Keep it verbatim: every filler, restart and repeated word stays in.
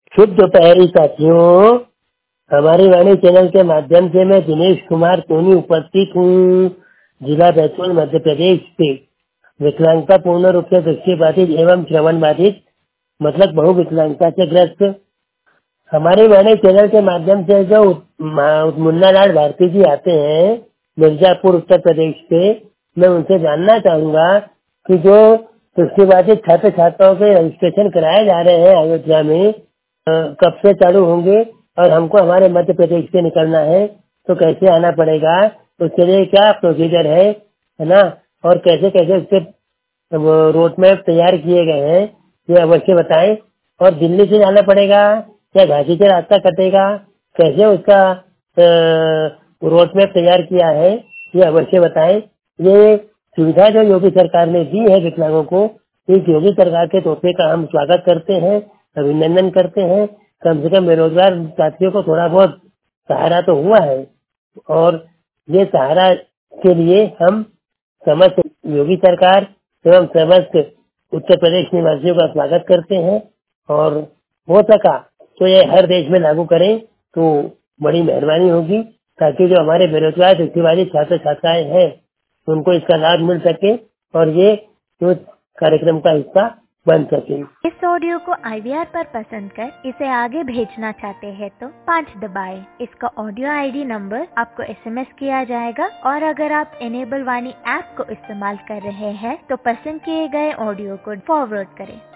शुभ दोपहरी साथियों, हमारी वाणी चैनल के माध्यम से मैं दिनेश कुमार सोनी उपस्थित हूँ। जिला बैतूल मध्य प्रदेश से विकलांगता पूर्ण रूप से दृष्टिबाधित एवं श्रवण बाधित मतलब बहु विकलांगता से ग्रस्त हमारे वाणी चैनल के माध्यम से जो मुन्ना लाल भारती जी आते हैं मिर्जापुर उत्तर प्रदेश से, मैं उनसे जानना चाहूंगा कि जो दृष्टिबाधित छात्र छात्राओं के रजिस्ट्रेशन कराए जा रहे हैं अयोध्या में, कब से चालू होंगे और हमको हमारे मध्य प्रदेश से निकलना है तो कैसे आना पड़ेगा, उसके लिए क्या प्रोसीजर है है ना, और कैसे कैसे उसके रोड मैप तैयार किए गए हैं ये अवश्य बताएं। और दिल्ली से जाना पड़ेगा या घाटी से रास्ता कटेगा, कैसे उसका रोड मैप तैयार किया है ये अवश्य बताएं। ये सुविधा जो योगी सरकार ने दी है विकलांगों को, इस योगी सरकार के तोहफे का हम स्वागत करते हैं, अभिनंदन करते हैं। कम से कम बेरोजगार साथियों को थोड़ा बहुत सहारा तो हुआ है और ये सहारा के लिए हम समस्त योगी सरकार एवं समस्त उत्तर प्रदेश निवासियों का स्वागत करते हैं। और हो सका तो ये हर देश में लागू करें तो बड़ी मेहरबानी होगी, ताकि जो हमारे बेरोजगार दृष्टिबाधित छात्र छात्राएं हैं उनको इसका लाभ मिल सके और ये जो कार्यक्रम का हिस्सा बन सके। इस ऑडियो को आई वी आर पर पसंद कर इसे आगे भेजना चाहते हैं तो पाँच दबाएं। इसका ऑडियो आई डी नंबर आपको एस एम एस किया जाएगा और अगर आप इनेबल वाणी ऐप को इस्तेमाल कर रहे हैं तो पसंद किए गए ऑडियो को फॉरवर्ड करें।